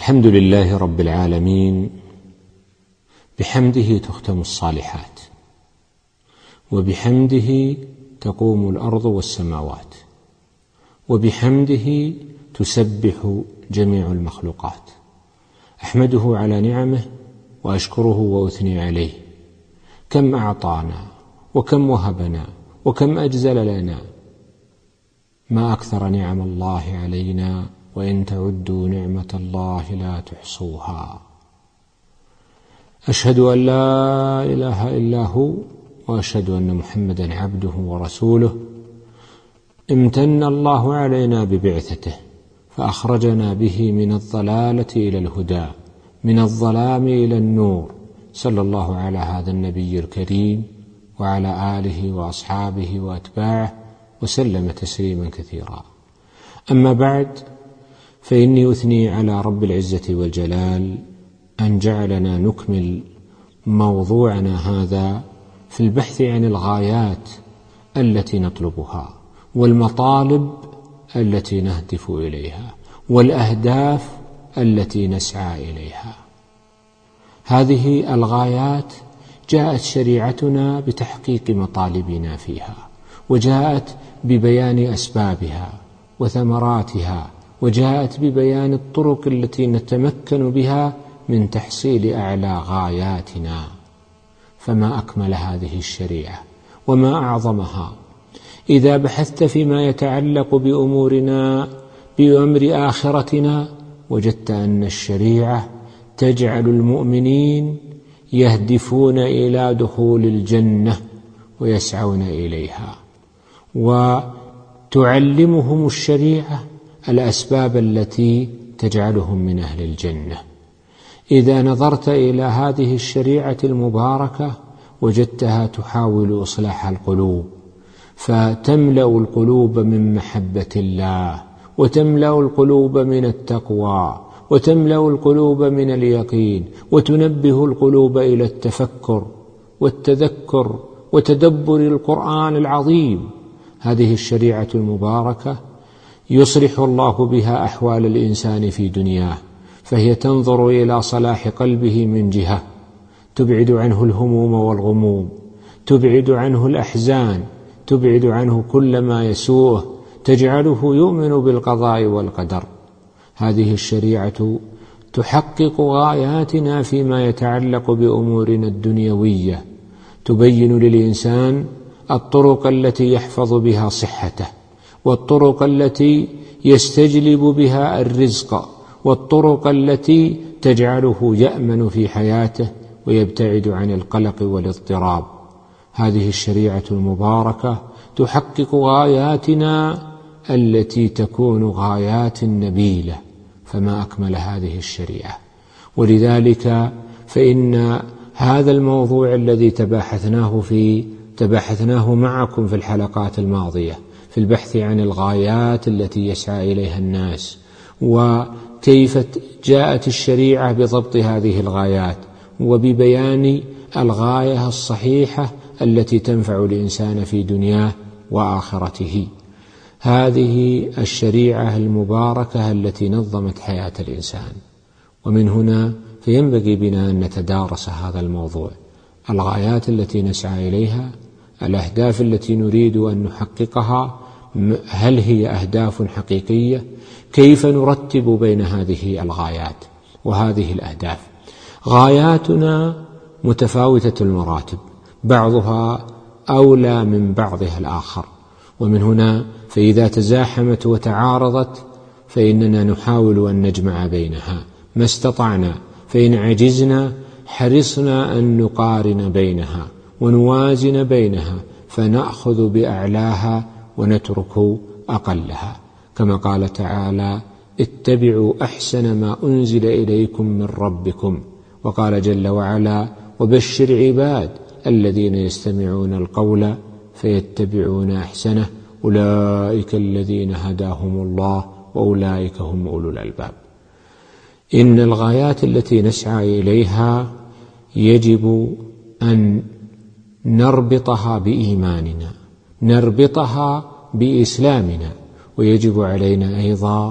الحمد لله رب العالمين، بحمده تختم الصالحات، وبحمده تقوم الأرض والسماوات، وبحمده تسبح جميع المخلوقات. أحمده على نعمه وأشكره وأثني عليه. كم أعطانا وكم وهبنا وكم أجزل لنا، ما أكثر نعم الله علينا، وإن تعدوا نعمة الله لا تحصوها. أشهد أن لا إله إلا هو، وأشهد أن محمدا عبده ورسوله. امتن الله علينا ببعثته، فأخرجنا به من الضلالة إلى الهدى، من الظلام إلى النور، صلى الله على هذا النبي الكريم وعلى آله وأصحابه وأتباعه وسلم تسليما كثيرا. أما بعد، فإني أثني على رب العزة والجلال أن جعلنا نكمل موضوعنا هذا في البحث عن الغايات التي نطلبها، والمطالب التي نهدف إليها، والأهداف التي نسعى إليها. هذه الغايات جاءت شريعتنا بتحقيق مطالبنا فيها، وجاءت ببيان أسبابها وثمراتها، وجاءت ببيان الطرق التي نتمكن بها من تحصيل أعلى غاياتنا. فما أكمل هذه الشريعة وما أعظمها. إذا بحثت فيما يتعلق بأمورنا، بأمر آخرتنا، وجدت أن الشريعة تجعل المؤمنين يهدفون إلى دخول الجنة ويسعون إليها، وتعلمهم الشريعة الأسباب التي تجعلهم من أهل الجنة. إذا نظرت إلى هذه الشريعة المباركة وجدتها تحاول إصلاح القلوب، فتملأ القلوب من محبة الله، وتملأ القلوب من التقوى، وتملأ القلوب من اليقين، وتنبه القلوب إلى التفكر والتذكر وتدبر القرآن العظيم. هذه الشريعة المباركة يصلح الله بها أحوال الإنسان في دنياه، فهي تنظر إلى صلاح قلبه من جهة، تبعد عنه الهموم والغموم، تبعد عنه الأحزان، تبعد عنه كل ما يسوءه، تجعله يؤمن بالقضاء والقدر. هذه الشريعة تحقق غاياتنا فيما يتعلق بأمورنا الدنيوية، تبين للإنسان الطرق التي يحفظ بها صحته، والطرق التي يستجلب بها الرزق، والطرق التي تجعله يأمن في حياته ويبتعد عن القلق والاضطراب. هذه الشريعة المباركة تحقق غاياتنا التي تكون غايات نبيلة، فما أكمل هذه الشريعة. ولذلك فإن هذا الموضوع الذي تباحثناه معكم في الحلقات الماضية في البحث عن الغايات التي يسعى إليها الناس، وكيف جاءت الشريعة بضبط هذه الغايات وببيان الغاية الصحيحة التي تنفع الإنسان في دنياه وآخرته. هذه الشريعة المباركة التي نظمت حياة الإنسان. ومن هنا فينبغي بنا أن نتدارس هذا الموضوع، الغايات التي نسعى إليها، الأهداف التي نريد أن نحققها، هل هي أهداف حقيقية؟ كيف نرتب بين هذه الغايات وهذه الأهداف؟ غاياتنا متفاوتة المراتب، بعضها أولى من بعضها الآخر، ومن هنا فإذا تزاحمت وتعارضت فإننا نحاول أن نجمع بينها ما استطعنا، فإن عجزنا حرصنا أن نقارن بينها ونوازن بينها، فنأخذ بأعلاها ونترك أقلها، كما قال تعالى: اتبعوا أحسن ما أنزل إليكم من ربكم. وقال جل وعلا: وبشر عباد الذين يستمعون القول فيتبعون أحسنه، أولئك الذين هداهم الله وأولئك هم أولو الألباب. إن الغايات التي نسعى إليها يجب أن نربطها بإيماننا، نربطها بإسلامنا، ويجب علينا أيضا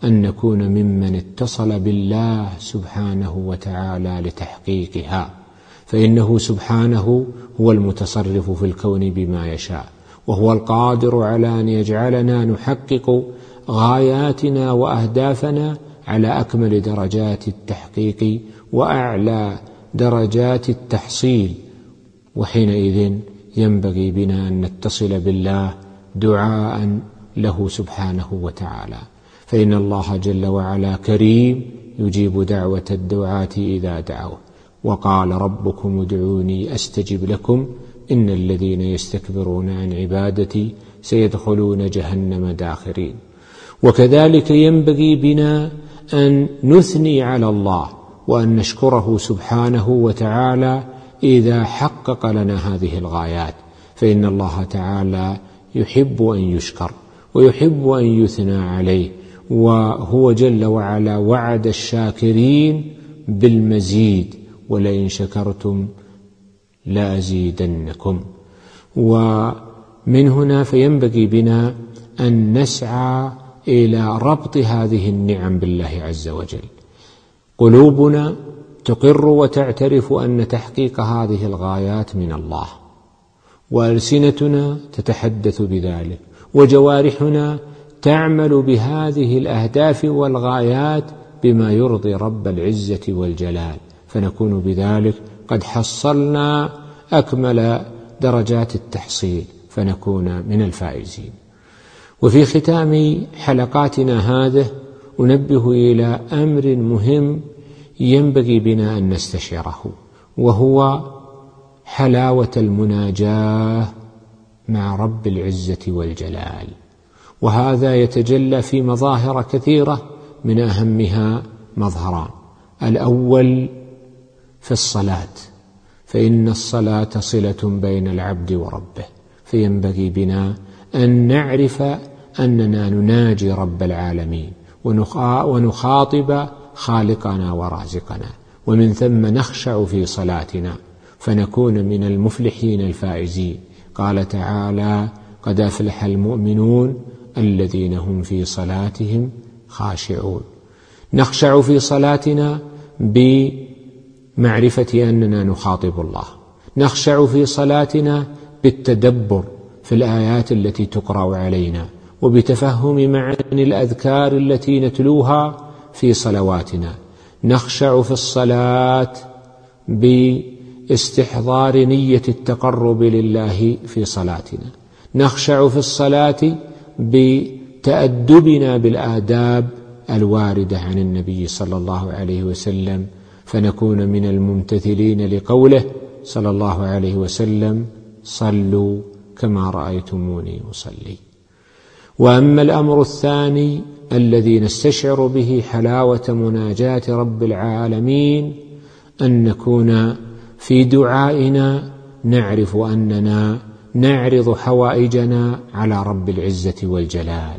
أن نكون ممن اتصل بالله سبحانه وتعالى لتحقيقها، فإنه سبحانه هو المتصرف في الكون بما يشاء، وهو القادر على أن يجعلنا نحقق غاياتنا وأهدافنا على أكمل درجات التحقيق وأعلى درجات التحصيل. وحينئذ ينبغي بنا أن نتصل بالله دعاء له سبحانه وتعالى، فإن الله جل وعلا كريم يجيب دعوة الدعاة إذا دعوه، وقال ربكم ادعوني أستجب لكم إن الذين يستكبرون عن عبادتي سيدخلون جهنم داخرين. وكذلك ينبغي بنا أن نثني على الله وأن نشكره سبحانه وتعالى إذا حقق لنا هذه الغايات، فإن الله تعالى يحب أن يشكر ويحب أن يثنى عليه، وهو جل وعلا وعد الشاكرين بالمزيد ولئن شكرتم لأزيدنكم. ومن هنا فينبغي بنا أن نسعى إلى ربط هذه النعم بالله عز وجل. قلوبنا تقر وتعترف أن تحقيق هذه الغايات من الله، وألسنتنا تتحدث بذلك، وجوارحنا تعمل بهذه الأهداف والغايات بما يرضي رب العزة والجلال، فنكون بذلك قد حصلنا أكمل درجات التحصيل، فنكون من الفائزين. وفي ختام حلقاتنا هذه أنبه إلى أمر مهم ينبغي بنا أن نستشعره، وهو حلاوة المناجاة مع رب العزة والجلال. وهذا يتجلى في مظاهر كثيرة، من أهمها مظهران: الأول في الصلاة، فإن الصلاة صلة بين العبد وربه، فينبغي بنا أن نعرف أننا نناجي رب العالمين ونخاطب خالقنا ورازقنا، ومن ثم نخشع في صلاتنا فنكون من المفلحين الفائزين. قال تعالى: قد أفلح المؤمنون الذين هم في صلاتهم خاشعون. نخشع في صلاتنا بمعرفة أننا نخاطب الله، نخشع في صلاتنا بالتدبر في الآيات التي تقرأ علينا، وبتفهم معاني الأذكار التي نتلوها في صلواتنا. نخشع في الصلاة باستحضار نية التقرب لله في صلاتنا، نخشع في الصلاة بتأدبنا بالآداب الواردة عن النبي صلى الله عليه وسلم، فنكون من الممتثلين لقوله صلى الله عليه وسلم: صلوا كما رأيتموني أصلي. وأما الأمر الثاني الذي نستشعر به حلاوة مناجاة رب العالمين، أن نكون في دعائنا نعرف أننا نعرض حوائجنا على رب العزة والجلال.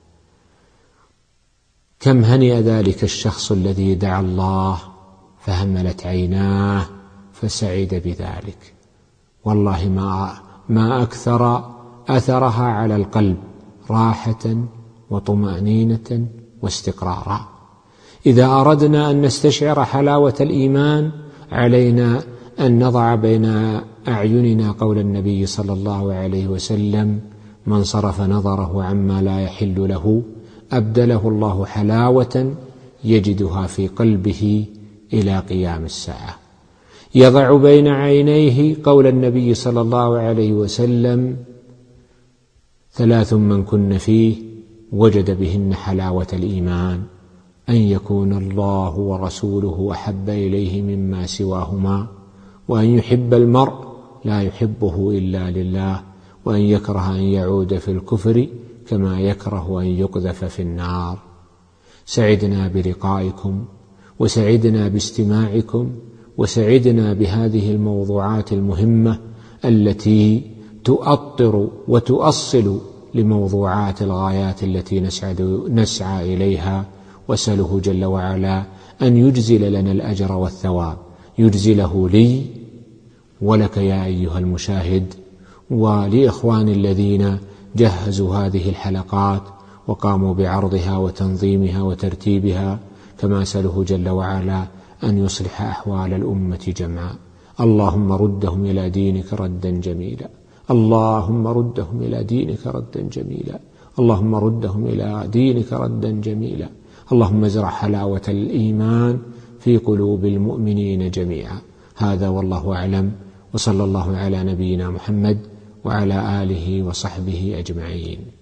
كم هنئ ذلك الشخص الذي دعا الله فهملت عيناه فسعد بذلك، والله ما أكثر أثرها على القلب راحة وطمأنينة واستقرارا. إذا أردنا أن نستشعر حلاوة الإيمان علينا أن نضع بين أعيننا قول النبي صلى الله عليه وسلم: من صرف نظره عما لا يحل له أبدله الله حلاوة يجدها في قلبه إلى قيام الساعة. يضع بين عينيه قول النبي صلى الله عليه وسلم: ثلاث من كن فيه وجد بهن حلاوة الإيمان: أن يكون الله ورسوله أحب إليه مما سواهما، وأن يحب المرء لا يحبه إلا لله، وأن يكره أن يعود في الكفر كما يكره أن يقذف في النار. سعدنا بلقائكم، وسعدنا باستماعكم، وسعدنا بهذه الموضوعات المهمة التي تؤطر وتؤصل لموضوعات الغايات التي نسعى إليها. وأسأله جل وعلا أن يجزل لنا الأجر والثواب، يجزله لي ولك يا أيها المشاهد، ولإخواني الذين جهزوا هذه الحلقات، وقاموا بعرضها وتنظيمها وترتيبها، كما أسأله جل وعلا أن يصلح أحوال الأمة جمعاء. اللهم ردهم إلى دينك ردا جميلا، اللهم ردهم إلى دينك ردا جميلا، اللهم ردهم إلى دينك ردا جميلا. اللهم ازرع حلاوة الإيمان في قلوب المؤمنين جميعا. هذا والله أعلم، وصلى الله على نبينا محمد وعلى آله وصحبه أجمعين.